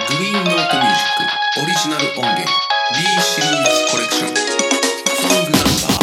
グリーンノートミュージックオリジナル音源 B シリーズコレクションソングナンバー